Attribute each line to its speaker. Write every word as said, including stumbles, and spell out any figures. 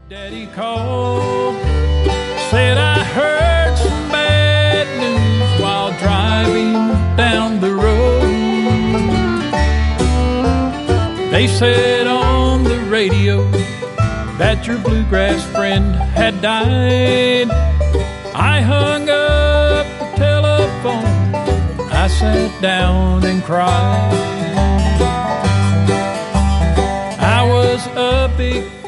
Speaker 1: Daddy called, said I heard some bad news while driving down the road. They said on the radio that your bluegrass friend had died. I hung up the telephone, I sat down and cried. I was a big